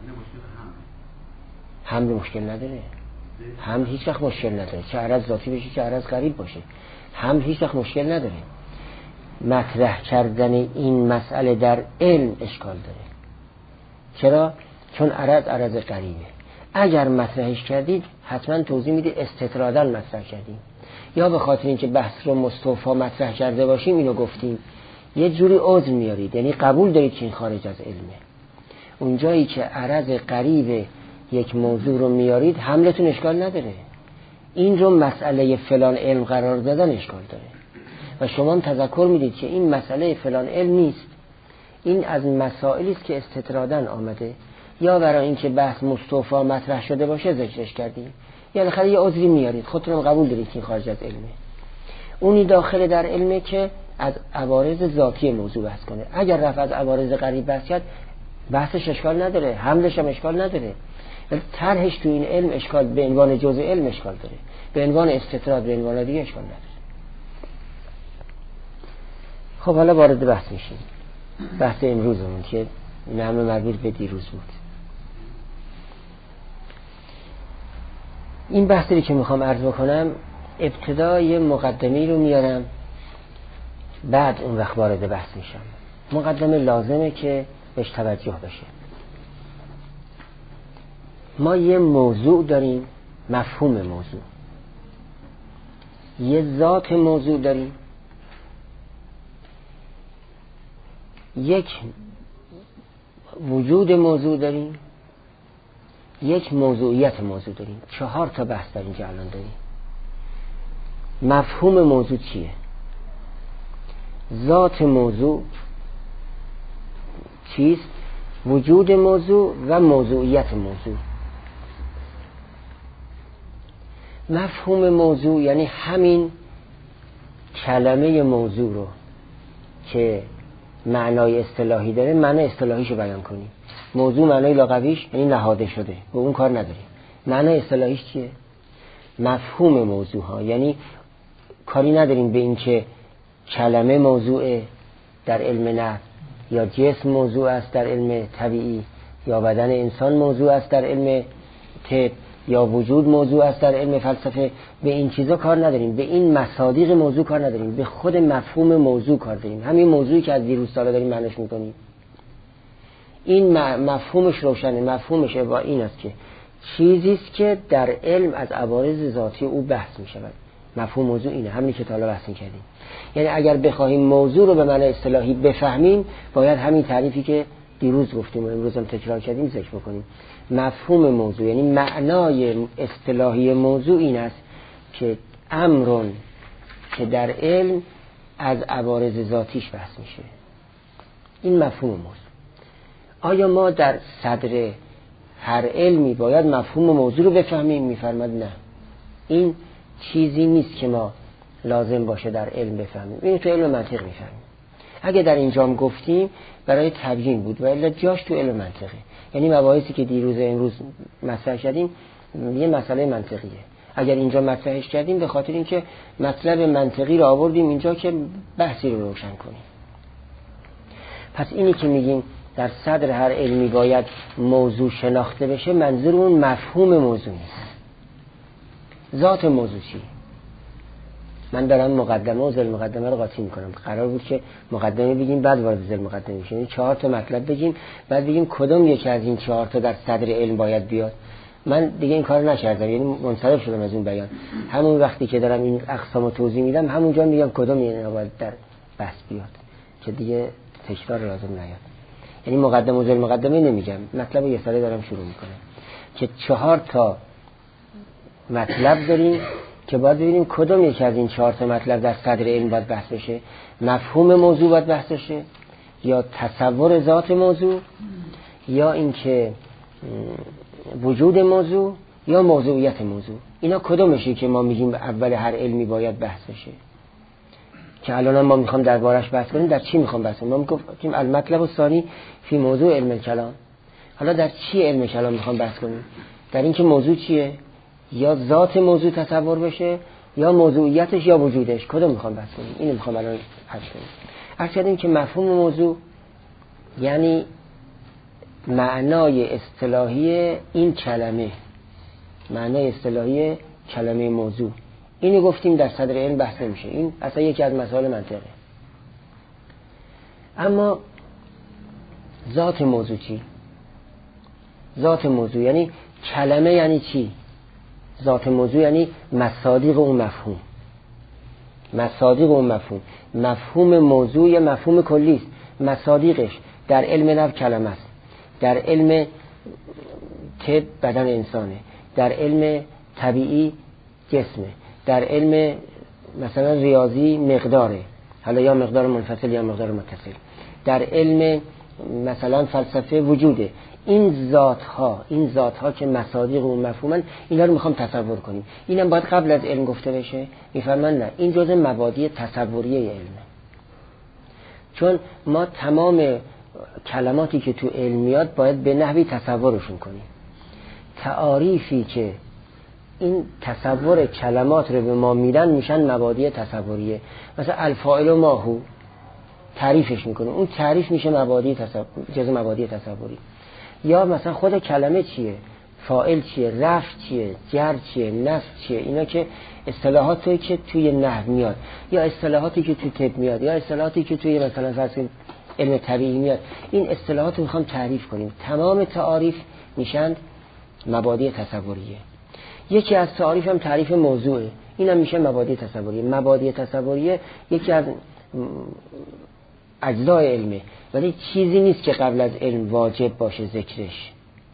حمل مشکل نداره. حمل هیچ وقت مشکل نداره، چه عرض ذاتی بشه چه عرض غریب باشه، حمل هیچ وقت مشکل نداره. مطرح کردن این مسئله در علم اشکال داره. چرا؟ چون عرض عرض غریبه. اگر مطرحش کردید حتما توضیح میده استطراداً مطرح کردیم، یا به خاطر اینکه بحث رو مستوفا مطرح کرده باشیم اینو گفتیم، یه جوری عذر میارید، یعنی قبول دارید که این خارج از علمه. اون جایی که عرض غریب یک موضوع رو میارید حملتون اشکال نداره، این رو مسئله فلان علم قرار دادن اشکال داره و شما هم تذکر میدید که این مسئله فلان علم نیست، این از مسائلی است که استطراداً آمده، یا برای اینکه بحث مستوفا مطرح شده باشه ذکرش کردیم، یا بالاخره یه عذری میارید، خودتون قبول دارید که این خارج از علمه. اونی داخل در علمه که از عوارض ذاتی موضوع بحث کنه. اگر رفت از عوارض غریب بحث کرد بحثش اشکال نداره، حملش هم اشکال نداره، ولی طرحش تو این علم اشکال، به عنوان جزء علم اشکال داره، به عنوان استطراد به عنوان دیگه اشکال نداره. خب حالا وارد بحث میشیم، بحث امروزمون که نعم مربوط به دیروز بود. این بحثی که میخوام عرض بکنم ابتدا یه مقدمه‌ای رو میارم، بعد اون وقت وارد بحث میشم. مقدمه لازمه که بهش توجه بشه. ما یه موضوع داریم، مفهوم موضوع، یه ذات موضوع داریم، یک وجود موضوع داریم، یک موضوعیت موضوع داریم. چهار تا بحث در اینجا الان داریم. مفهوم موضوع چیه؟ ذات موضوع چیست؟ وجود موضوع و موضوعیت موضوع. مفهوم موضوع یعنی همین کلمه موضوع رو که معنای اصطلاحی داره، معنای اصطلاحیشو بیان کنیم. موضوع معنای لغویش یعنی نهاده شده، به اون کار نداریم. معنای اصطلاحیش چیه؟ مفهوم موضوع ها، یعنی کاری نداریم به این که کلمه موضوع در علم نحو، یا جسم موضوع است در علم طبیعی، یا بدن انسان موضوع است در علم طب، یا وجود موضوع است در علم فلسفه. به این چیزا کار نداریم، به این مصادیق موضوع کار نداریم، به خود مفهوم موضوع کار داریم. همین موضوعی که از دیروز سالا داریم معنیش میکنیم. این مفهومش روشنه. مفهومش با این است که چیزی است که در علم از عوارض ذاتی او بحث می شود. مفهوم موضوع اینه، همین که تا حالا بحث کردیم. یعنی اگر بخوایم موضوع رو به معنی اصطلاحی بفهمیم، باید همین تعریفی که دیروز گفتیم و امروز هم تکرار کردیم ذکر بکنیم. مفهوم موضوع یعنی معنای اصطلاحی موضوع این است که امرون که در علم از عوارض ذاتیش بحث میشه. این مفهوم موضوع. آیا ما در صدر هر علمی باید مفهوم موضوع رو بفهمیم؟ میفرماد نه، این چیزی نیست که ما لازم باشه در علم بفهمیم. این تو علم منطق میفهمیم. اگه در اینجام گفتیم برای تبیین بود و الا جاش تو علم منطقه. یعنی مباحثی که دیروز امروز مطرح کردیم یه مسئله منطقیه. اگر اینجا مطرحش کردیم به خاطر اینکه مطلب منطقی رو آوردیم اینجا که بحثی رو روشن کنیم. پس اینی که میگیم در صدر هر علمی باید موضوع شناخته بشه، منظور اون مفهوم موضوع نیست. ذات موضوع چی؟ من دارم مقدمه و ذیل مقدمه رو قاطی میکنم. قرار بود که مقدمه بگیم بعد وارد ذیل مقدمه بشیم، یعنی چهار تا مطلب بگیم بعد بگیم کدوم یکی از این چهار تا در صدر علم باید بیاد. من دیگه این کارو نکردم، یعنی منصرف شدم از اون بیان. همون وقتی که دارم این اقسامو توضیح میدم همونجا میگم کدوم اینا باید در بحث بیاد که دیگه تکرار لازم نیاد. یعنی مقدمه و ذیل مقدمه نمیگم، مطلب یه سره دارم شروع میکنم که چهار تا مطلب داریم که باید ببینیم کدوم یکی از این چهار تا مطلب در صدر علم باید بحث بشه. مفهوم موضوع باید بحث بشه، یا تصور ذات موضوع، یا اینکه وجود موضوع، یا موضوعیت موضوع. اینا کدومشه که ما میگیم اول هر علمی باید بحث بشه؟ که الان ما میخوام دربارش بحث کنیم. در چی میخوام بحث کنیم؟ ما میگیم المطلب الثانی فی موضوع علم الکلام. حالا در چی علم کلام میخوام بحث کنیم؟ در این که موضوع چیه؟ یا ذات موضوع تصور بشه، یا موضوعیتش، یا وجودش. کدوم میخوام بحث کنیم؟ اینو میخوام الان حل کنیم. عرض کردیم که مفهوم موضوع یعنی معنای اصطلاحی این کلمه، معنای اصطلاحی کلمه موضوع. اینو گفتیم در صدر علم بحث نمیشه. این اصلا یکی از مسائل منطقه. اما ذات موضوع چی؟ ذات موضوع یعنی کلمه یعنی چی؟ ذات موضوع یعنی مصادیق اون مفهوم. مصادیق اون مفهوم. مفهوم موضوع یه مفهوم کلی است. مصادیقش در علم نحو کلمه است، در علم طب بدن انسانه، در علم طبیعی جسمه، در علم مثلا ریاضی مقداره، حالا یا مقدار منفصل یا مقدار متصل، در علم مثلا فلسفه وجوده. این ذات ها، این ذات ها که مصادیق اون مفهومن، اینا رو میخوام تصور کنیم. اینم باید قبل از علم گفته بشه؟ میفرمان نه، این جزء مبادی تصوریه علمه. چون ما تمام کلماتی که تو علم میاد باید به نحوی تصورشون کنیم. تعاریفی که این تصور کلمات رو به ما میدن میشن مبادی تصوریه. مثلا الفاعل و ماهو تعریفش میکنه، اون تعریف میشه مبادی تصور، جزء مبادی تصوری. یا مثلا خود کلمه چیه، فاعل چیه، رفع چیه، جر چیه، نصب چیه، اینا که اصطلاحاتی که توی نحو میاد، یا اصطلاحاتی که توی طب میاد، یا اصطلاحاتی که توی مثلا فرض علم طبیعی میاد. این اصطلاحات رو میخوام تعریف کنیم. تمام تعاریف میشن مبادی تصوریه. یکی از تعاریف هم تعریف موضوعه، اینم میشه مبادی تصوریه. مبادی تصوریه یکی از اجزای علمه، ولی چیزی نیست که قبل از علم واجب باشه ذکرش،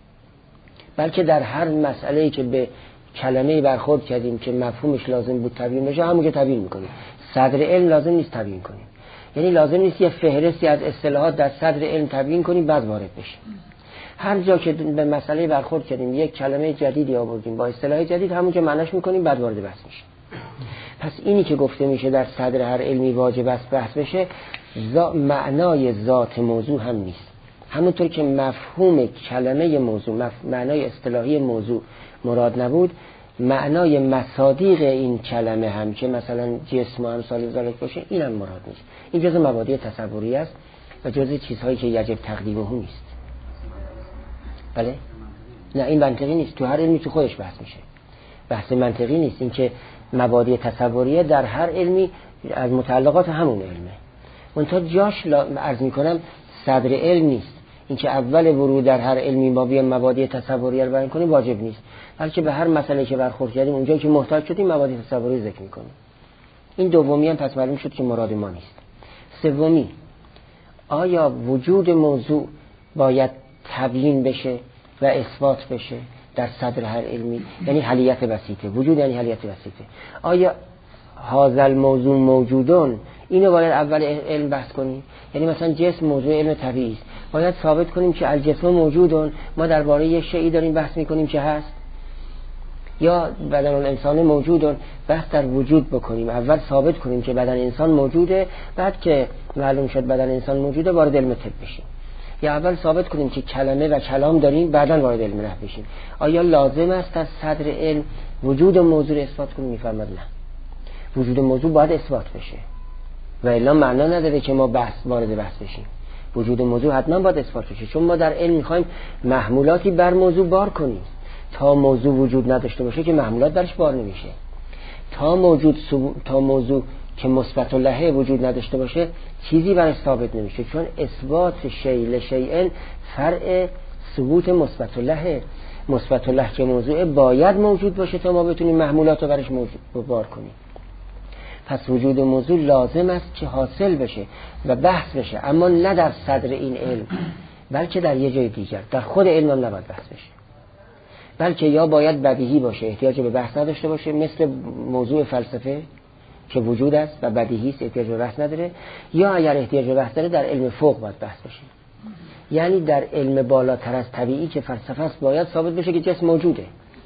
بلکه در هر مسئله‌ای که به کلمه‌ای برخورد کردیم که مفهومش لازم بود تبیین بشه، همون که تبیین میکنیم. صدر علم لازم نیست تبیین کنیم، یعنی لازم نیست یه فهرستی از اصطلاحات در صدر علم تبیین کنیم بعد وارد بشیم. هر جا که به مسئله برخورد کردیم یک کلمه جدیدی آوردیم با اصطلاح جدید، همونجا معناش میکنیم بعد وارد بحث میشیم. پس اینی که گفته میشه در صدر هر علمی واجب است بحث بشه، معنای ذات موضوع هم نیست. همونطور که مفهوم کلمه موضوع، مف... معنای اصطلاحی موضوع مراد نبود، معنای مصادیق این کلمه هم که مثلا جسم و امثال ذالک باشه، این هم مراد نیست. این جزء مبادی تصوری است و جزء چیزهایی که یجب تقدیمه نیست. بله؟ نه این منطقی نیست. تو هر علمی تو خودش بحث میشه. بحث منطقی نیست. این که مبادی تصوریه در هر علمی از متعلقات همون علمه. منتها جاش عرض میکنم صدر علم نیست. این که اول ورود در هر علمی ما بیام مبادی تصوریه رو بیان کنیم واجب نیست، بلکه به هر مسئله که برخورد کردیم اونجایی که محتاج شدیم مبادی تصوری ذکر میکنیم. این دومی هم پس معلوم شد که مراد ما نیست. سومی، آیا وجود موضوع باید تبیین بشه و اثبات بشه در صدر هر علمی؟ یعنی حلیت بسیطه. وجود یعنی حلیت بسیطه. آیا هذا الموضوع موجودون، اینو باید اول علم بحث کنیم؟ یعنی مثلا جسم موضوع علم طبیعی است، باید ثابت کنیم که الجسم موجودون، ما درباره یه شیئی داریم بحث میکنیم که هست، یا بدن الانسان موجودون، بحث در وجود بکنیم، اول ثابت کنیم که بدن انسان موجوده، بعد که معلوم شد بدن انسان موجوده وارد علم طب بشیم. یا اول ثابت کنیم که کلمه و کلام داریم بعداً وارد علم نحو بشیم. آیا لازم است از صدر علم وجود موضوع رو اثبات کنیم؟ میفرماد نه، وجود موضوع باید اثبات بشه و الا معنا نداره که ما بحث وارد بحث بشیم. وجود موضوع حتما باید اثبات بشه، چون ما در علم میخوایم محمولاتی بر موضوع بار کنیم. تا موضوع وجود نداشته باشه که محمولات برش بار نمیشه. تا موجود سو... تا موضوع که مثبت لهه وجود نداشته باشه چیزی برش ثابت نمیشه، چون اثبات شیء لشیء فرع ثبوت مثبت لهه. مثبت له که موضوع باید موجود باشه تا ما بتونیم محمولات رو برش موجود بار کنیم. پس وجود موضوع لازم است که حاصل بشه و بحث بشه، اما نه در صدر این علم، بلکه در یه جای دیگر. در خود علم هم نباید بحث بشه، بلکه یا باید بدیهی باشه، احتیاج به بحث نداشته باشه، مثل موضوع فلسفه که وجود است و بدیهی است، احتیاج به بحث نداره، یا اگر احتیاج به بحث داره در علم فوق باید بحث بشه. یعنی در علم بالاتر از طبیعی که فلسفه است باید ثابت بشه که جسم موجوده.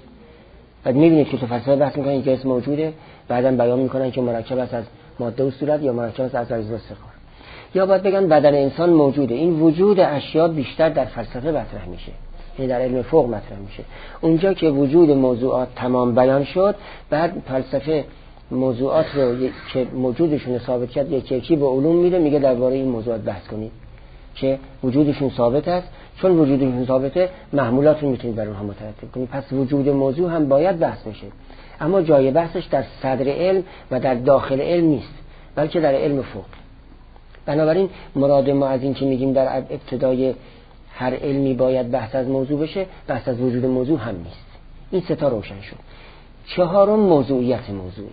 بعد می‌بینید که تو فلسفه بحث می‌کنن که جسم موجوده، بعداً بیان می‌کنن که مرکب است از ماده و صورت یا مرکب است از اجزا و صغار. یا باید بگن بدن انسان موجوده. این وجود اشیا بیشتر در فلسفه مطرح میشه، یعنی در علم فوق مطرح میشه. اونجا که وجود موضوعات تمام بیان شد، بعد فلسفه موضوعات رو که موجودشون ثابت کرد یکی یکی به علوم میده، میگه درباره این موضوعات بحث کنید که وجودشون ثابت است. چون وجودشون ثابته محمولات رو میتونید بر اونها مترتب کنید. پس وجود موضوع هم باید بحث بشه، اما جای بحثش در صدر علم و در داخل علم نیست، بلکه در علم فوق. بنابراین مراد ما از این که میگیم در ابتدای هر علمی باید بحث از موضوع بشه، بحث از وجود موضوع هم نیست. این سه تا روشن شد. چهارم موضوعیت موضوعه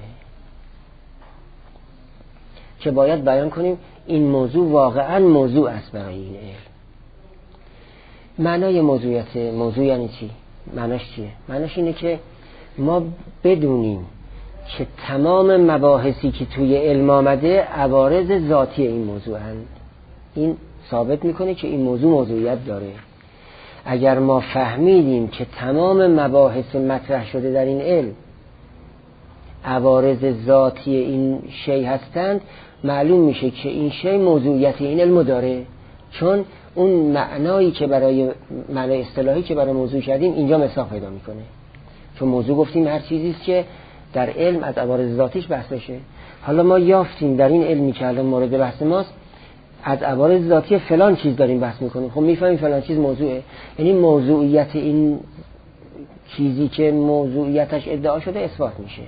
که باید بیان کنیم این موضوع واقعا موضوع است برای این علم. معنای موضوعیت موضوع یعنی چی؟ معناش چیه؟ معناش اینه که ما بدونیم که تمام مباحثی که توی علم آمده عوارض ذاتی این موضوع هست. این ثابت میکنه که این موضوع موضوعیت داره. اگر ما فهمیدیم که تمام مباحث مطرح شده در این علم عوارض ذاتی این شی هستند، معلوم میشه که این شی موضوعیت این علم داره. چون اون معنایی که برای معنای اصطلاحی که برای موضوع کردیم اینجا مساق پیدا میکنه. چون موضوع گفتیم هر چیزی است که در علم از عوارض ذاتیش بحث بشه. حالا ما یافتیم در این علمی که الان مورد بحث ماست از عوارض ذاتی فلان چیز داریم بحث میکنیم. خب میفهمیم فلان چیز موضوعه، یعنی موضوعیت این چیزی که موضوعیتش ادعا شده اثبات میشه.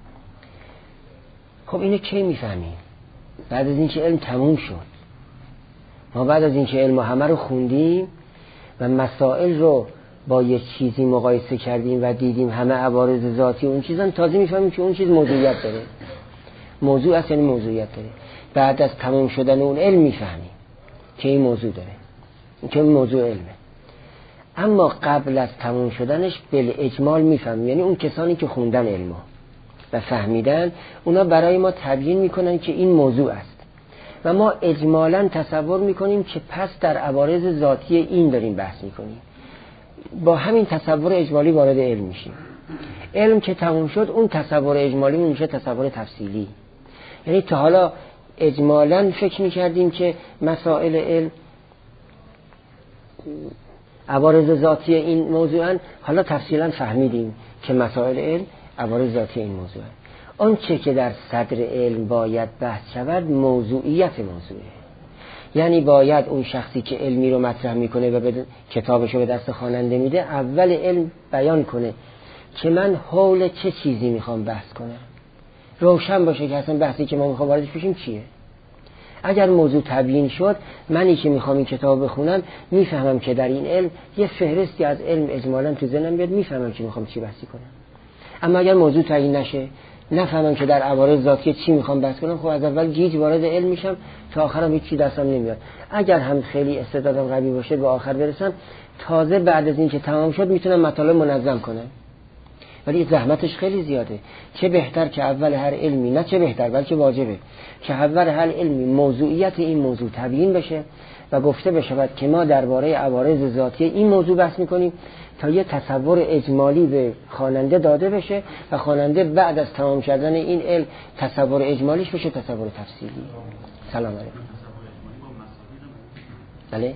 خب اینو کی میفهمیم؟ بعد از اینکه علم تموم شد. ما بعد از اینکه علم همه رو خوندیم و مسائل رو با یک چیزی مقایسه کردیم و دیدیم همه عوارض ذاتی اون چیزن، تازه میفهمیم که اون چیز موضوعیت داره. موضوع اصلا یعنی موضوعیت داره. بعد از تمام شدن اون علم میفهمیم که این موضوع داره، که این موضوع علمه. اما قبل از تمام شدنش بل اجمال میفهمیم، یعنی اون کسانی که خوندن علمو و فهمیدن اونا برای ما تبیین میکنن که این موضوع است و ما اجمالاً تصور میکنیم که پس در عوارض ذاتی این داریم بحث میکنیم. با همین تصور اجمالی وارد علم میشیم. علم که تموم شد اون تصور اجمالی میشه تصور تفصیلی. یعنی تا حالا اجمالاً فکر میکردیم که مسائل علم عوارض ذاتی این موضوعن، حالا تفصیلاً فهمیدیم که مسائل علم عوارض ذاتی این موضوعن. اون چه که در صدر علم باید بحث شود موضوعیت موضوعه. یعنی باید اون شخصی که علمی رو مطرح میکنه و به کتابش رو به دست خواننده میده اول علم بیان کنه که من حول چه چیزی میخوام بحث کنم، روشن باشه که اصلا بحثی که ما میخوام واردش بشیم چیه. اگر موضوع تبیین شد، منی که میخوام این کتاب بخونم میفهمم که در این علم یه فهرستی از علم اجمالاً تو ذهنم بیاد، میفهمم که میخوام چی بحثی کنم. اما اگر موضوع تعیین نشه، نفهمم که در عوارض ذاتی چی میخوام بحث کنم، خب از اول گیج وارد علم میشم تا آخرم هیچ چی دستم نمیاد. اگر هم خیلی استعدادم قوی باشه به آخر برسم، تازه بعد از این که تمام شد میتونم مطالب منظم کنم. ولی زحمتش خیلی زیاده. چه بهتر که اول هر علمی، نه چه بهتر بلکه واجبه که اول هر علمی موضوعیت این موضوع تبیین بشه و گفته بشود که ما درباره عوارض ذاتی این موضوع بحث میکنیم تا یه تصور اجمالی به خواننده داده بشه و خواننده بعد از تمام کردن این علم تصور اجمالیش بشه تصور تفصیلی. سلام علیکم. بله؟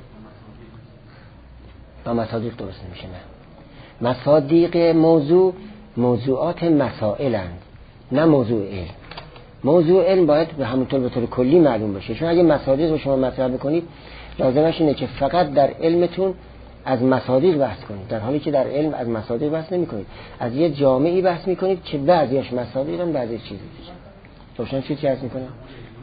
با مصادیق درست نمیشه. نه، مصادیق موضوع موضوعات مسائلند، نه موضوع علم. موضوع علم باید به همونطور به طور کلی معلوم باشه. چون اگه مصادیق رو شما مطرح بکنید لازمش اینه که فقط در علمتون از مصادیق بحث کنید، در حالی که در علم از مصادیق بحث نمی کنید. از یه جامعی بحث می کنید که بعضیش مصادیقن بعضیش چیزی دیگه. روشن شد چی عرض می کنم؟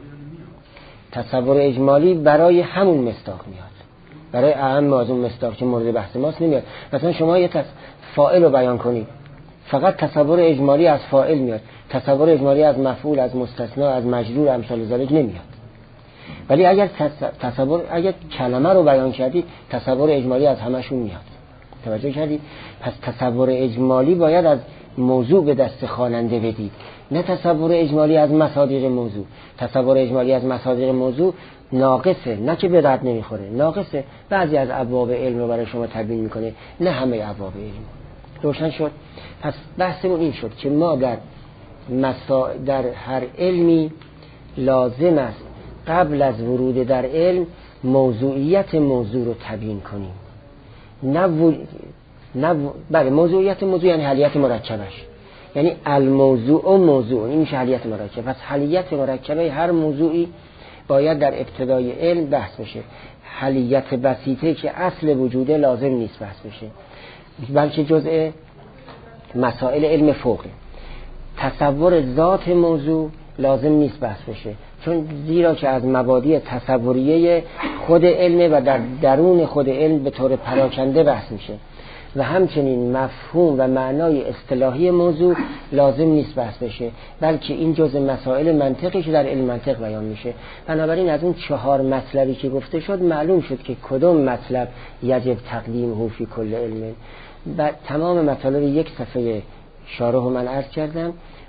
تصور اجمالی برای همون مصداق میاد، برای اهم از اون مصداق که مورد بحث ماست نمیاد. مثلا شما یه تص... فاعل رو بیان کنید، فقط تصور اجمالی از فاعل میاد، تصور اجمالی از مفعول، از مستثنا، از مجرور، امثال ذالک نمیاد. ولی اگر تصور اگر کلمه رو بیان کردید تصور اجمالی از همشون میاد. توجه کردید؟ پس تصور اجمالی باید از موضوع به دست خواننده بدید، نه تصور اجمالی از مصادیق موضوع. تصور اجمالی از مصادیق موضوع ناقصه، نه که به درد نمیخوره، ناقصه. بعضی از ابواب علم رو برای شما تبیین میکنه، نه همه ابواب علم. روشن شد؟ پس بحثمون این شد که ما در مسا... در هر علمی لازم است قبل از ورود در علم موضوعیت موضوع رو تبیین کنیم. نه و... نه و... بله، موضوعیت موضوع یعنی حلیت مرکبش، یعنی الموضوع و موضوع، این میشه حلیت مرکب. پس حلیت مرکبه هر موضوعی باید در ابتدای علم بحث بشه. حلیت بسیطه که اصل وجوده لازم نیست بحث بشه، بلکه جزء مسائل علم فوقه. تصور ذات موضوع لازم نیست بحث بشه، چون زیرا که از مبادی تصوریه خود علم و در درون خود علم به طور پراکنده بحث میشه. و همچنین مفهوم و معنای اصطلاحی موضوع لازم نیست بحث بشه، بلکه این جزء مسائل منطقی که در علم منطق بیان میشه. بنابراین از اون چهار مطلبی که گفته شد معلوم شد که کدوم مطلب یجب تقدیمه فی کل علم. و تمام مطالب یک صفحه شارح من عرض کردم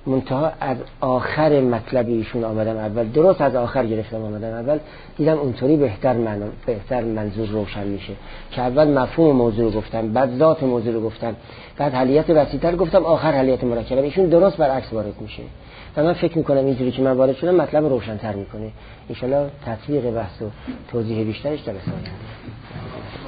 منتها از آخر مطلب ایشون آمدم اول، درست از آخر گرفتم آمدم اول، دیدم اونطوری بهتر من بهتر منظور روشن میشه که اول مفهوم موضوع رو گفتم، بعد ذات موضوع رو گفتم، بعد حلیت وسیع‌تر گفتم، آخر حلیت مرکبه. ایشون درست برعکس وارد میشه و من فکر میکنم اینجوری که من وارد شدم مطلب روشن‌تر میکنه. ان شاءالله تطبیق بحث و توضیح بیشترش در رساله